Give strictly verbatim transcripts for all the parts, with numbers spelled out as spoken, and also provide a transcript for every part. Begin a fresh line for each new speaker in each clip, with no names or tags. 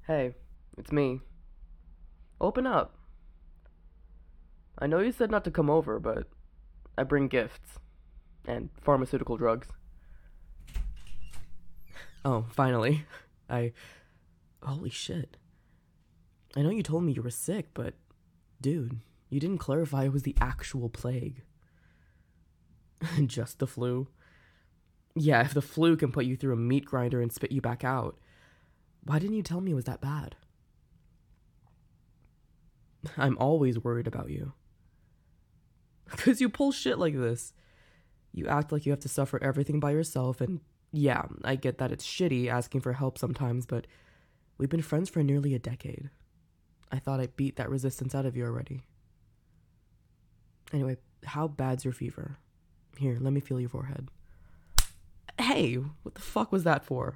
Hey, it's me. Open up. I know you said not to come over, but I bring gifts and pharmaceutical drugs. Oh, finally. I. Holy shit. I know you told me you were sick, but. Dude, you didn't clarify it was the actual plague. Just the flu? Yeah, if the flu can put you through a meat grinder and spit you back out, why didn't you tell me it was that bad? I'm always worried about you. Because you pull shit like this. You act like you have to suffer everything by yourself, and yeah, I get that it's shitty asking for help sometimes, but we've been friends for nearly a decade. I thought I beat that resistance out of you already. Anyway, how bad's your fever? Here, let me feel your forehead. Hey, what the fuck was that for?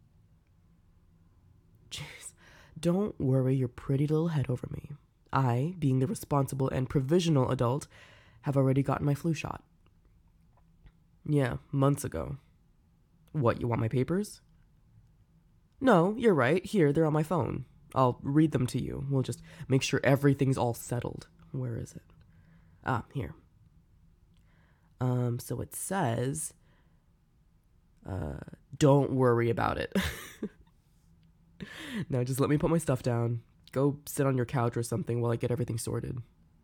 Jeez. Don't worry your pretty little head over me. I, being the responsible and provisional adult, have already gotten my flu shot. Yeah, months ago. What, you want my papers? No, you're right. Here, they're on my phone. I'll read them to you. We'll just make sure everything's all settled. Where is it? Ah, here. Um, so it says, uh, don't worry about it. Now just let me put my stuff down. Go sit on your couch or something while I get everything sorted.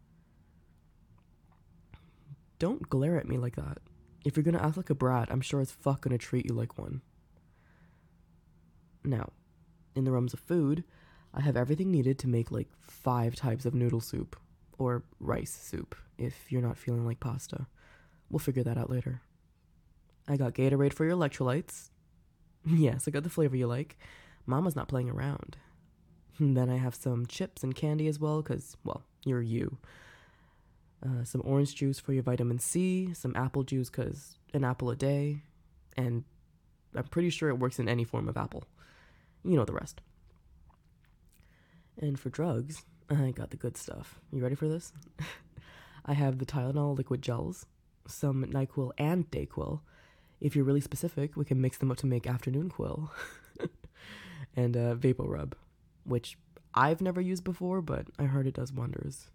Don't glare at me like that. If you're gonna act like a brat, I'm sure as fuck gonna treat you like one. Now, in the realms of food, I have everything needed to make like five types of noodle soup. Or rice soup, if you're not feeling like pasta. We'll figure that out later. I got Gatorade for your electrolytes. Yes, I got the flavor you like. Mama's not playing around. Then I have some chips and candy as well, because, well, you're you. Uh, some orange juice for your vitamin C, some apple juice, because an apple a day. And I'm pretty sure it works in any form of apple. You know the rest. And for drugs, I got the good stuff. You ready for this? I have the Tylenol liquid gels, some NyQuil and DayQuil. If you're really specific, we can mix them up to make afternoon quill. And uh, VapoRub, which I've never used before, but I heard it does wonders.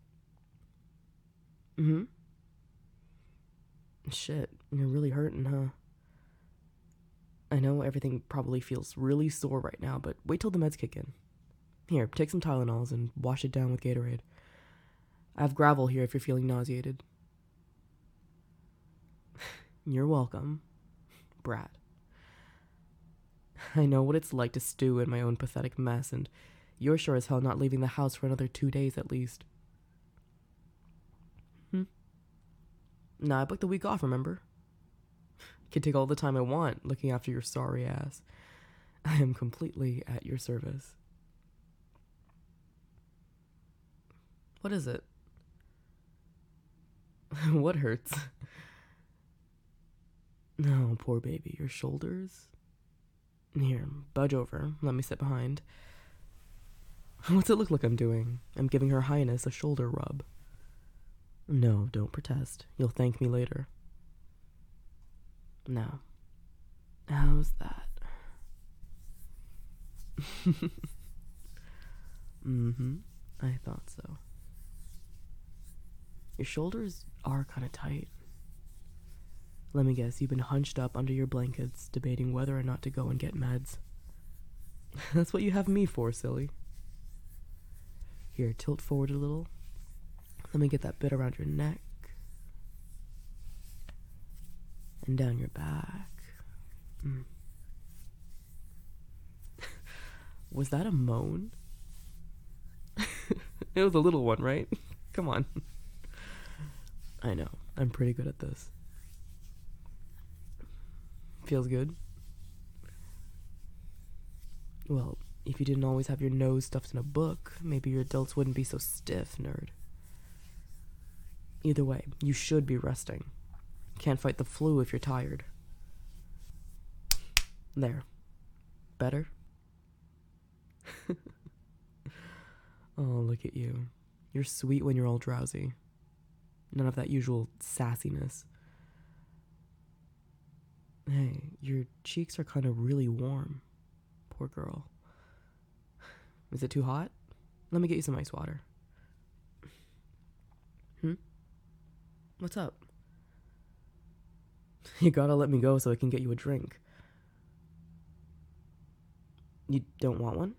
Mm-hmm. Shit, you're really hurting, huh? I know everything probably feels really sore right now, but wait till the meds kick in. Here, take some Tylenols and wash it down with Gatorade. I have gravel here if you're feeling nauseated. You're welcome, brat. I know what it's like to stew in my own pathetic mess, and you're sure as hell not leaving the house for another two days at least. Hmm? Nah, I booked the week off, remember? Can take all the time I want looking after your sorry ass. I am completely at your service. What is it? What hurts? No, poor baby, your shoulders? Here, budge over. Let me sit behind. What's it look like I'm doing? I'm giving Her Highness a shoulder rub. No, don't protest. You'll thank me later. Now, how's that? Mm-hmm. I thought so. Your shoulders are kind of tight. Let me guess, you've been hunched up under your blankets, debating whether or not to go and get meds. That's what you have me for, silly. Here, tilt forward a little. Let me get that bit around your neck. And down your back. Mm. Was that a moan? It was a little one, right? Come on. I know, I'm pretty good at this. Feels good? Well, if you didn't always have your nose stuffed in a book, maybe your adults wouldn't be so stiff, nerd. Either way, you should be resting. Can't fight the flu if you're tired. There. Better? Oh, look at you. You're sweet when you're all drowsy. None of that usual sassiness. Hey, your cheeks are kind of really warm. Poor girl. Is it too hot? Let me get you some ice water. Hmm? What's up? You gotta let me go so I can get you a drink. You don't want one?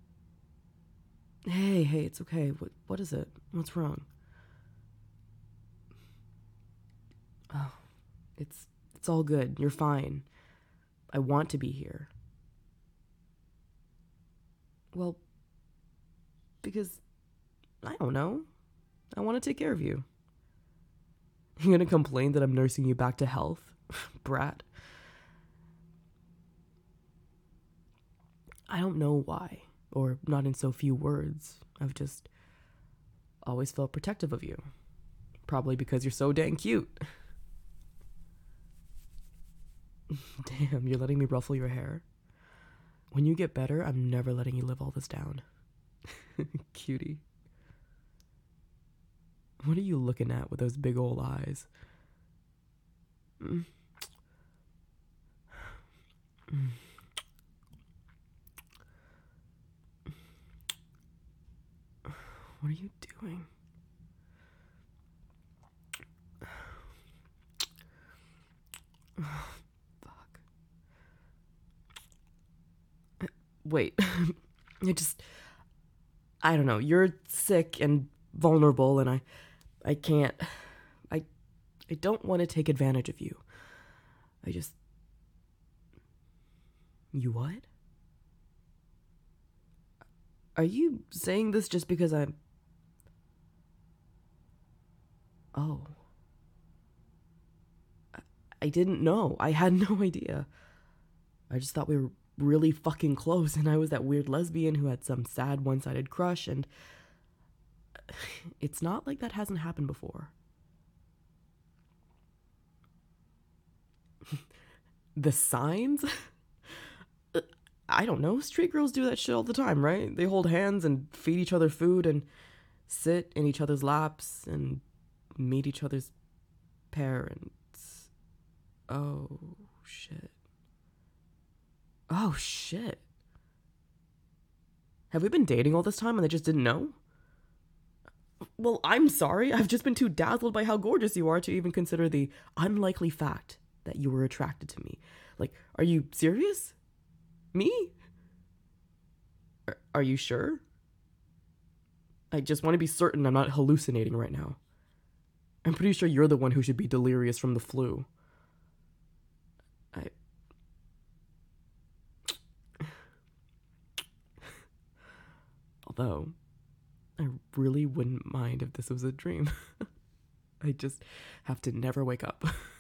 Hey, hey, it's okay. What, what is it? What's wrong? Oh, it's it's all good. You're fine. I want to be here. Well, because I don't know. I want to take care of you. You're gonna complain that I'm nursing you back to health? Brat. I don't know why, or not in so few words. I've just always felt protective of you. Probably because you're so dang cute. Damn, you're letting me ruffle your hair? When you get better, I'm never letting you live all this down. Cutie. What are you looking at with those big old eyes? Mm. Mm. What are you doing? Oh, fuck. Wait. I just... I don't know. You're sick and vulnerable, and I... I can't... I... I don't want to take advantage of you. I just... You what? Are you saying this just because I'm... Oh. I, I didn't know. I had no idea. I just thought we were really fucking close, and I was that weird lesbian who had some sad one-sided crush, and... It's not like that hasn't happened before. The signs? I don't know. Straight girls do that shit all the time, right? They hold hands and feed each other food and sit in each other's laps and meet each other's parents. Oh, shit. Oh, shit. Have we been dating all this time and they just didn't know? Well, I'm sorry. I've just been too dazzled by how gorgeous you are to even consider the unlikely fact that you were attracted to me. Like, are you serious? Me? Are, are you sure? I just want to be certain I'm not hallucinating right now. I'm pretty sure you're the one who should be delirious from the flu. I... Although, I really wouldn't mind if this was a dream. I just have to never wake up.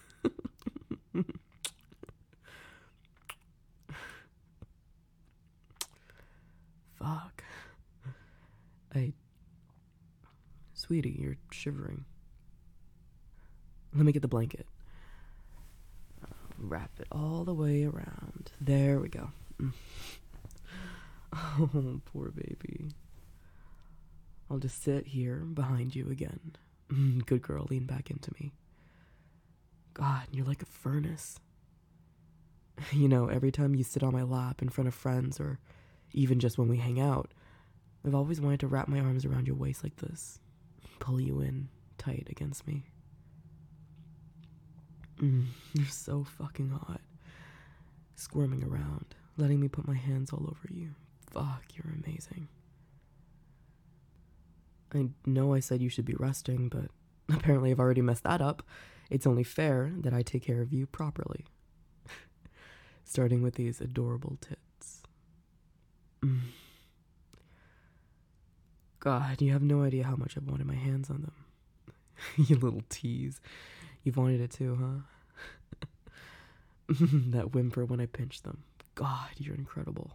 Fuck. I... Sweetie, you're shivering. Let me get the blanket. Uh, wrap it all the way around. There we go. Mm. Oh, poor baby. I'll just sit here behind you again. Mm, good girl, lean back into me. God, you're like a furnace. You know, every time you sit on my lap in front of friends, or even just when we hang out, I've always wanted to wrap my arms around your waist like this. Pull you in tight against me. Mm, you're so fucking hot. Squirming around, letting me put my hands all over you. Fuck, you're amazing. I know I said you should be resting, but apparently I've already messed that up. It's only fair that I take care of you properly. Starting with these adorable tits. Mm. God, you have no idea how much I've wanted my hands on them. You little tease. You've wanted it too, huh? That whimper when I pinch them. God, you're incredible.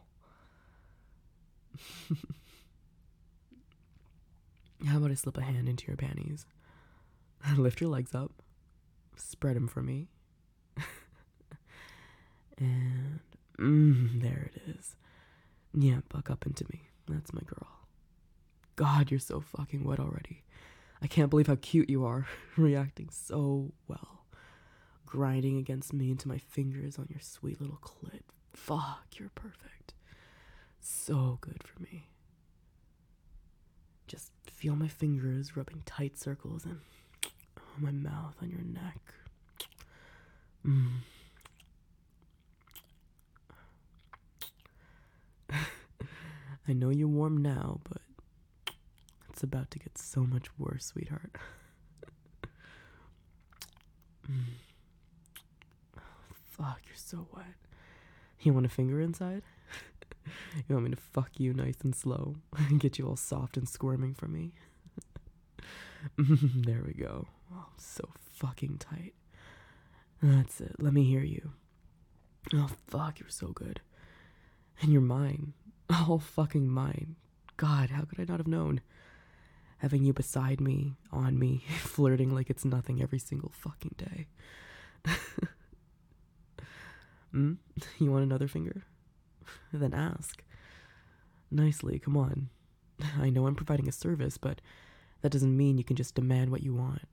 How about I slip a hand into your panties? Lift your legs up. Spread them for me. And mm, there it is. Yeah, buck up into me. That's my girl. God, you're so fucking wet already. I can't believe how cute you are. Reacting so well. Grinding against me into my fingers on your sweet little clit. Fuck, you're perfect. So good for me. feel my fingers rubbing tight circles and my mouth on your neck. Mm. I know you're warm now, but it's about to get so much worse, sweetheart. mm. Fuck, you're so wet. You want a finger inside? You want me to fuck you nice and slow and get you all soft and squirming for me? There we go. Oh, I'm so fucking tight. That's it. Let me hear you. Oh, fuck, you're so good. And you're mine. All fucking mine. God, how could I not have known? Having you beside me, on me, flirting like it's nothing every single fucking day. Hmm? You want another finger? Then ask. Nicely, come on. I know I'm providing a service, but that doesn't mean you can just demand what you want.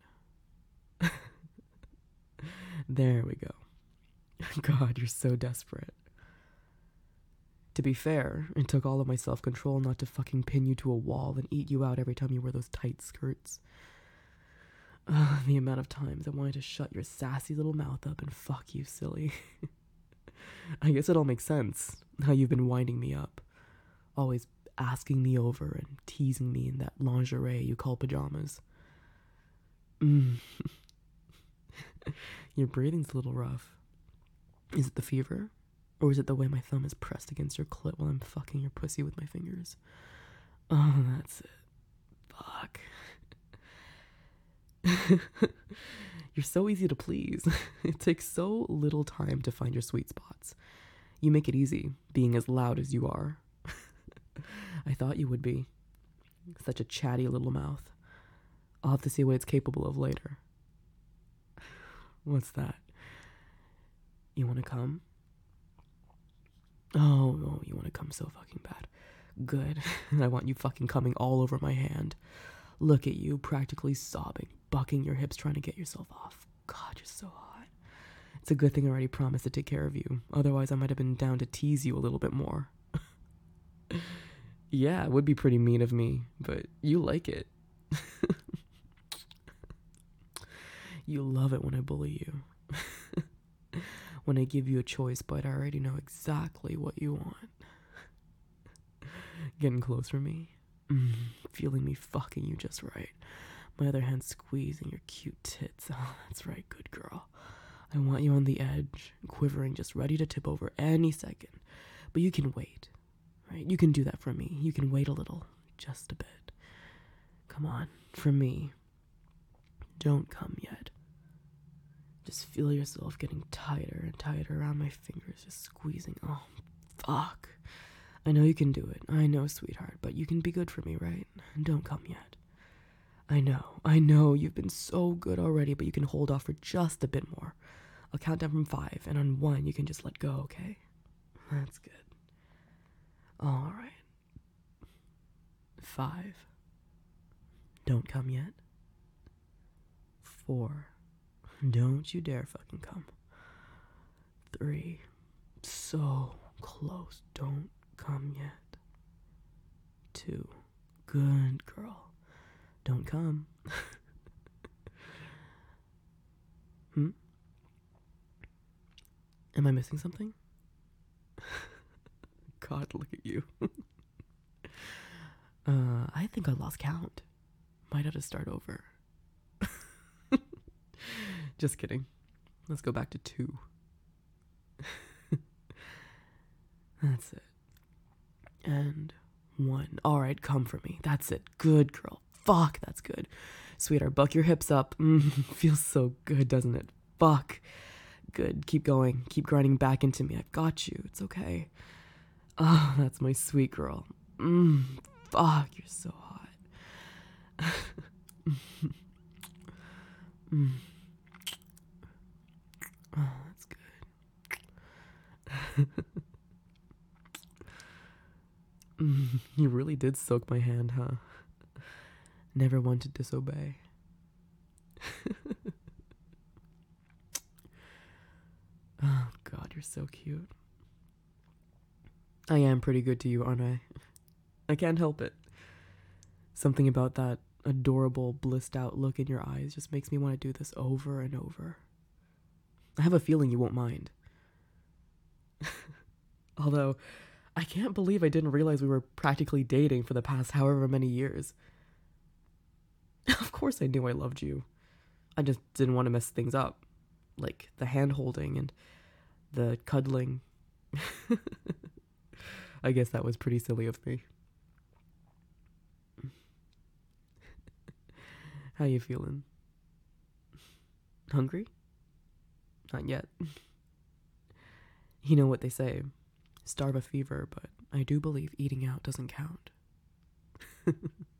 There we go. God, you're so desperate. To be fair, it took all of my self-control not to fucking pin you to a wall and eat you out every time you wear those tight skirts. Uh, the amount of times I wanted to shut your sassy little mouth up and fuck you, silly. I guess it all makes sense, how you've been winding me up. Always asking me over and teasing me in that lingerie you call pajamas. Mm. Your breathing's a little rough. Is it the fever? Or is it the way my thumb is pressed against your clit while I'm fucking your pussy with my fingers? Oh, that's it. Fuck. You're so easy to please. It takes so little time to find your sweet spots. You make it easy, being as loud as you are. I thought you would be. Such a chatty little mouth. I'll have to see what it's capable of later. What's that? You want to come? Oh, no, you want to come so fucking bad. Good. I want you fucking coming all over my hand. Look at you, practically sobbing, bucking your hips trying to get yourself off. God, you're so hot. It's a good thing I already promised to take care of you. Otherwise, I might have been down to tease you a little bit more. Yeah, it would be pretty mean of me, but you like it. You love it when I bully you. When I give you a choice, but I already know exactly what you want. Getting close for me. Mm, feeling me fucking you just right. My other hand squeezing your cute tits. Oh, that's right, good girl. I want you on the edge, quivering, just ready to tip over any second. But you can wait, right? You can do that for me. You can wait a little, just a bit. Come on, for me. Don't come yet. Just feel yourself getting tighter and tighter around my fingers, just squeezing. Oh, fuck. I know you can do it. I know, sweetheart, but you can be good for me, right? Don't come yet. I know. I know you've been so good already, but you can hold off for just a bit more. I'll count down from five, and on one, you can just let go, okay? That's good. All right. Five. Don't come yet. Four. Don't you dare fucking come. Three. So close. Don't come yet. Two. Good girl. Don't come. Hmm? Am I missing something? God, look at you. uh, I think I lost count. Might have to start over. Just kidding. Let's go back to two. That's it. And one. All right, come for me. That's it. Good girl. Fuck, that's good. Sweetheart, buck your hips up. Mm, feels so good, doesn't it? Fuck. Good. Keep going. Keep grinding back into me. I've got you. It's okay. Oh, that's my sweet girl. Mm, fuck, you're so hot. mm. Oh, that's good. mm, you really did soak my hand, huh? Never one to disobey. Oh, God, you're so cute. I am pretty good to you, aren't I? I can't help it. Something about that adorable, blissed out look in your eyes just makes me want to do this over and over. I have a feeling you won't mind. Although, I can't believe I didn't realize we were practically dating for the past however many years. Of course I knew I loved you. I just didn't want to mess things up. Like the hand holding and the cuddling. I guess that was pretty silly of me. How you feeling? Hungry? Not yet. You know what they say, starve a fever, but I do believe eating out doesn't count.